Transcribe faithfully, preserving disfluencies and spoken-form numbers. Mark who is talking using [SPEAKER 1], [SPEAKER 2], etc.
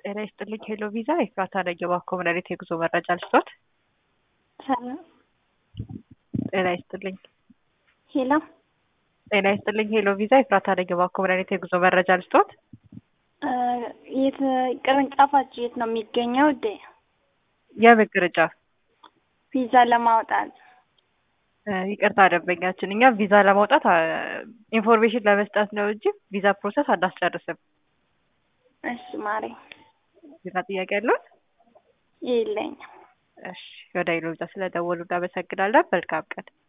[SPEAKER 1] ጤና ይስጥልኝ ሄሎ ቪዛ ኤፍራታ ነኝ በአኮሞዳሬት የጉዞ መረጃ ልስጦት።
[SPEAKER 2] ሰላም
[SPEAKER 1] ጤና ይስጥልኝ
[SPEAKER 2] ሄሎ
[SPEAKER 1] ጤና ይስጥልኝ ሄሎ ቪዛ ኤፍራታ ነኝ በአኮሞዳሬት የጉዞ መረጃ ልስጦት።
[SPEAKER 2] የት ቅርንጫፋችሁ የት ነው የሚገኘው? ደ
[SPEAKER 1] የምን ቅርንጫፍ?
[SPEAKER 2] ቪዛ ለማውጣት
[SPEAKER 1] ይቅርታ ደንበኛችን፣ እኛ ቪዛ ለማውጣት ኢንፎርሜሽን ለመስጠት ነው እንጂ ቪዛ ፕሮሰስ አናስጨርስም።
[SPEAKER 2] እሺ ማሪ፣
[SPEAKER 1] ቪዛ ጥያቄ ያለው?
[SPEAKER 2] የለኝም።
[SPEAKER 1] እሺ ወደ ሄሎ ቪዛ ስለደወሉ እናመሰግናለን። መልካም ቀን።